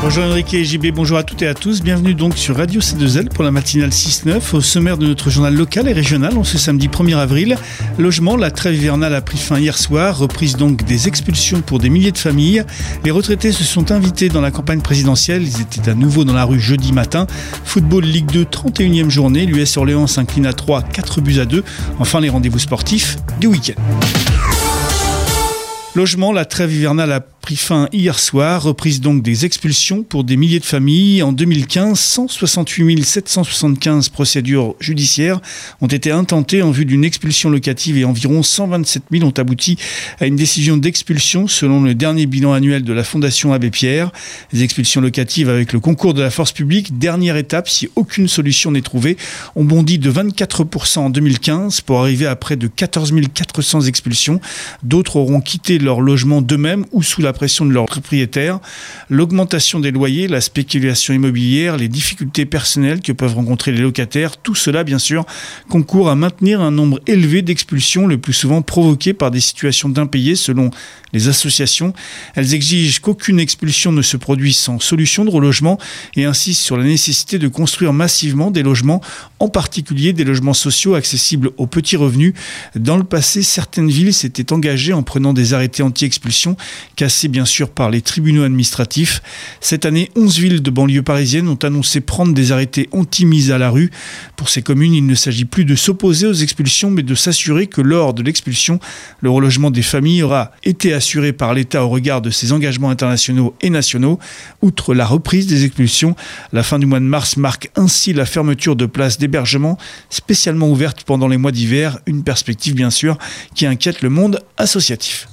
Bonjour Enrique et JB, bonjour à toutes et à tous. Bienvenue donc sur Radio C2L pour la matinale 6-9. Au sommaire de notre journal local et régional, en ce samedi 1er avril, logement, la trêve hivernale a pris fin hier soir, reprise donc des expulsions pour des milliers de familles. Les retraités se sont invités dans la campagne présidentielle, ils étaient à nouveau dans la rue jeudi matin. Football Ligue 2, 31e journée, l'US Orléans s'incline à 3, 4-2. Enfin les rendez-vous sportifs du week-end. Logement, la trêve hivernale a pris fin hier soir, reprise donc des expulsions pour des milliers de familles. En 2015, 168 775 procédures judiciaires ont été intentées en vue d'une expulsion locative et environ 127 000 ont abouti à une décision d'expulsion selon le dernier bilan annuel de la Fondation Abbé Pierre. Les expulsions locatives avec le concours de la force publique, dernière étape si aucune solution n'est trouvée, ont bondi de 24% en 2015 pour arriver à près de 14 400 expulsions. D'autres auront quitté leur logement d'eux-mêmes ou sous la pression de leurs propriétaires. L'augmentation des loyers, la spéculation immobilière, les difficultés personnelles que peuvent rencontrer les locataires, tout cela bien sûr concourt à maintenir un nombre élevé d'expulsions, le plus souvent provoquées par des situations d'impayés selon les associations. Elles exigent qu'aucune expulsion ne se produise sans solution de relogement et insistent sur la nécessité de construire massivement des logements, en particulier des logements sociaux accessibles aux petits revenus. Dans le passé, certaines villes s'étaient engagées en prenant des arrêtés anti-expulsion, cassés bien sûr par les tribunaux administratifs. Cette année, 11 villes de banlieue parisienne ont annoncé prendre des arrêtés anti-mise à la rue. Pour ces communes, il ne s'agit plus de s'opposer aux expulsions, mais de s'assurer que lors de l'expulsion, le relogement des familles aura été assuré par l'État au regard de ses engagements internationaux et nationaux. Outre la reprise des expulsions, la fin du mois de mars marque ainsi la fermeture de places d'hébergement spécialement ouvertes pendant les mois d'hiver, une perspective bien sûr qui inquiète le monde associatif.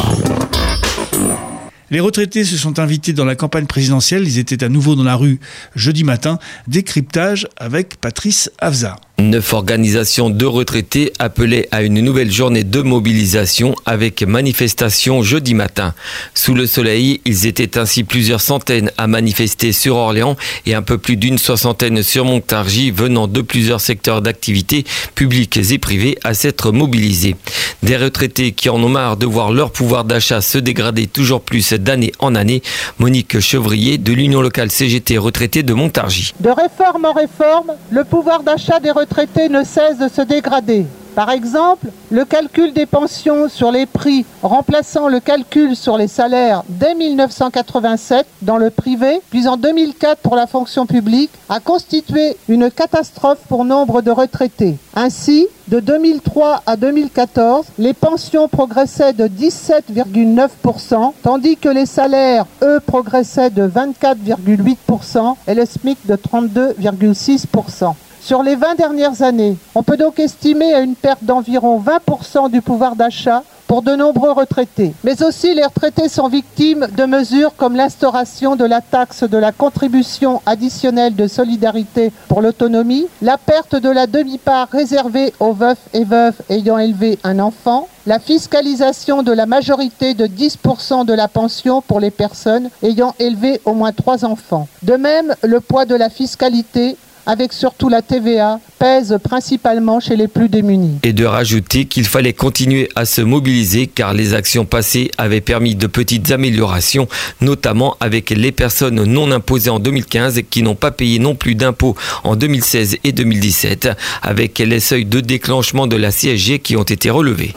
Les retraités se sont invités dans la campagne présidentielle. Ils étaient à nouveau dans la rue jeudi matin. Décryptage avec Patrice Afzard. 9 organisations de retraités appelaient à une nouvelle journée de mobilisation avec manifestation jeudi matin. Sous le soleil, ils étaient ainsi plusieurs centaines à manifester sur Orléans et un peu plus d'une soixantaine sur Montargis, venant de plusieurs secteurs d'activité publics et privés à s'être mobilisés. Des retraités qui en ont marre de voir leur pouvoir d'achat se dégrader toujours plus d'année en année. Monique Chevrier de l'Union locale CGT retraités de Montargis. De réforme en réforme, le pouvoir d'achat des retraités ne cesse de se dégrader. Par exemple, le calcul des pensions sur les prix remplaçant le calcul sur les salaires dès 1987 dans le privé, puis en 2004 pour la fonction publique, a constitué une catastrophe pour nombre de retraités. Ainsi, de 2003 à 2014, les pensions progressaient de 17,9%, tandis que les salaires, eux, progressaient de 24,8% et le SMIC de 32,6%. Sur les 20 dernières années, on peut donc estimer à une perte d'environ 20% du pouvoir d'achat pour de nombreux retraités. Mais aussi, les retraités sont victimes de mesures comme l'instauration de la taxe de la contribution additionnelle de solidarité pour l'autonomie, la perte de la demi-part réservée aux veufs et veuves ayant élevé un enfant, la fiscalisation de la majorité de 10% de la pension pour les personnes ayant élevé au moins 3 enfants. De même, le poids de la fiscalité, avec surtout la TVA, pèse principalement chez les plus démunis. Et de rajouter qu'il fallait continuer à se mobiliser car les actions passées avaient permis de petites améliorations, notamment avec les personnes non imposées en 2015 qui n'ont pas payé non plus d'impôts en 2016 et 2017, avec les seuils de déclenchement de la CSG qui ont été relevés.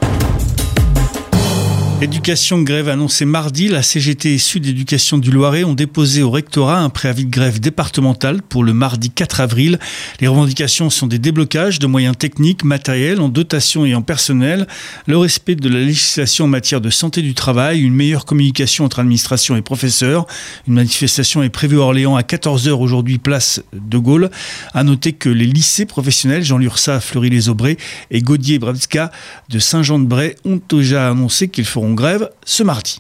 Éducation grève annoncée mardi, la CGT et Sud Éducation du Loiret ont déposé au rectorat un préavis de grève départemental pour le mardi 4 avril. Les revendications sont des déblocages de moyens techniques, matériels, en dotation et en personnel, le respect de la législation en matière de santé du travail, une meilleure communication entre administration et professeurs. Une manifestation est prévue à Orléans à 14h aujourd'hui, place de Gaulle. À noter que les lycées professionnels Jean Lursa, Fleury-les-Aubrais et Gaudier-Bravska de Saint-Jean-de-Bray ont déjà annoncé qu'ils feront grève ce mardi.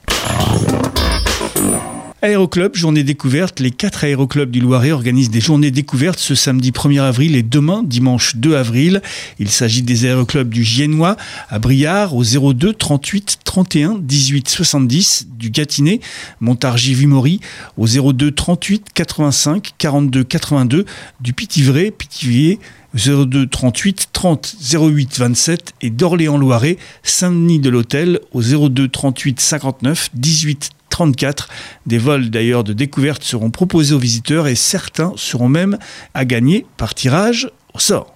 Aéroclub, journée découverte. Les 4 aéroclubs du Loiret organisent des journées découvertes ce samedi 1er avril et demain, dimanche 2 avril. Il s'agit des aéroclubs du Giennois à Briare au 02 38 31 18 70, du Gâtinais, Montargis-Vimory au 02 38 85 42 82, du Pithiviers 02 38 30 08 27 et d'Orléans-Loiret, Saint-Denis de l'Hôtel au 02 38 59 18 34. Des vols d'ailleurs de découverte seront proposés aux visiteurs et certains seront même à gagner par tirage au sort.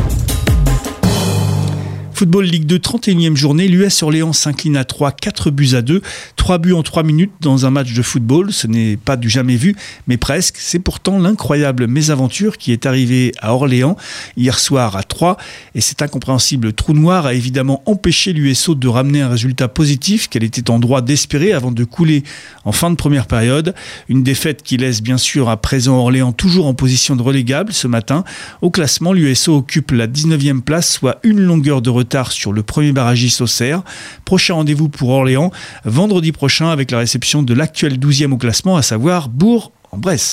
Football Ligue 2, 31e journée, l'US Orléans s'incline à 3, 4-2. 3 buts en 3 minutes dans un match de football. Ce n'est pas du jamais vu, mais presque. C'est pourtant l'incroyable mésaventure qui est arrivée à Orléans hier soir à 3. Et cet incompréhensible trou noir a évidemment empêché l'USO de ramener un résultat positif qu'elle était en droit d'espérer avant de couler en fin de première période. Une défaite qui laisse bien sûr à présent Orléans toujours en position de relégable ce matin. Au classement, l'USO occupe la 19e place, soit une longueur de retard sur le premier barragiste Auxerre. Prochain rendez-vous pour Orléans, vendredi prochain avec la réception de l'actuel 12e au classement, à savoir Bourg-en-Bresse.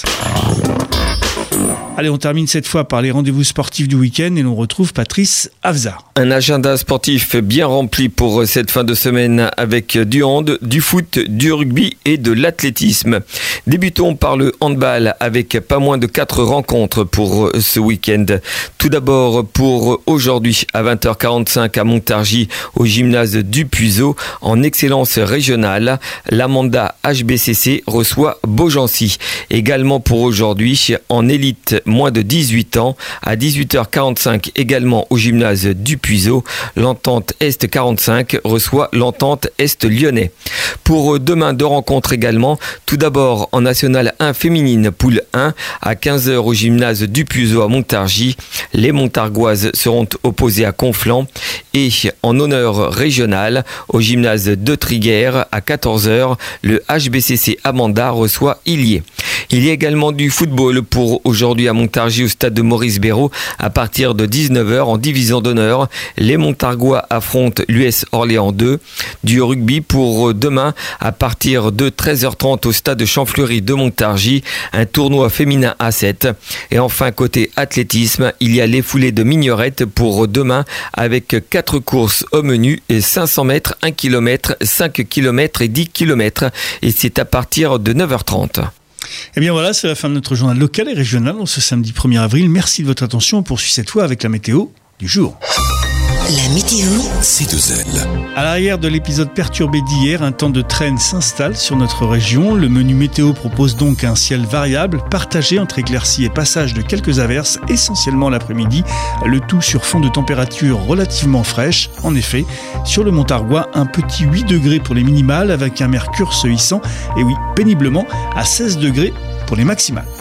Allez, on termine cette fois par les rendez-vous sportifs du week-end et l'on retrouve Patrice Afzard. Un agenda sportif bien rempli pour cette fin de semaine avec du hand, du foot, du rugby et de l'athlétisme. Débutons par le handball avec pas moins de 4 rencontres pour ce week-end. Tout d'abord pour aujourd'hui à 20h45 à Montargis au gymnase du Puiseau en excellence régionale. L'Amanda HBCC reçoit Beaugency. Également pour aujourd'hui en élite moins de 18 ans, à 18h45 également au gymnase du Puiseau, l'Entente Est 45 reçoit l'Entente Est Lyonnais. Pour demain, 2 rencontres également. Tout d'abord en National 1 féminine, poule 1, à 15h au gymnase du Puiseau à Montargis. Les Montargoises seront opposées à Conflans. Et en honneur régional, au gymnase de Triguères, à 14h, le HBCC Amanda reçoit Illiers. Il y a également du football pour aujourd'hui à Montargis au stade de Maurice Béraud à partir de 19h en division d'honneur. Les Montargois affrontent l'US Orléans 2. Du rugby pour demain à partir de 13h30 au stade de Champfleury de Montargis, un tournoi féminin A7. Et enfin côté athlétisme, il y a les foulées de Mignerette pour demain avec 4 courses au menu et 500 mètres, 1 km, 5 km et 10 km. Et c'est à partir de 9h30. Eh bien voilà, c'est la fin de notre journal local et régional en ce samedi 1er avril. Merci de votre attention. On poursuit cette fois avec la météo du jour. La météo, C2L. À l'arrière de l'épisode perturbé d'hier, un temps de traîne s'installe sur notre région. Le menu météo propose donc un ciel variable, partagé entre éclaircies et passage de quelques averses, essentiellement l'après-midi. Le tout sur fond de température relativement fraîche. En effet, sur le Montargois, un petit 8 degrés pour les minimales avec un mercure se hissant, et oui, péniblement, à 16 degrés pour les maximales.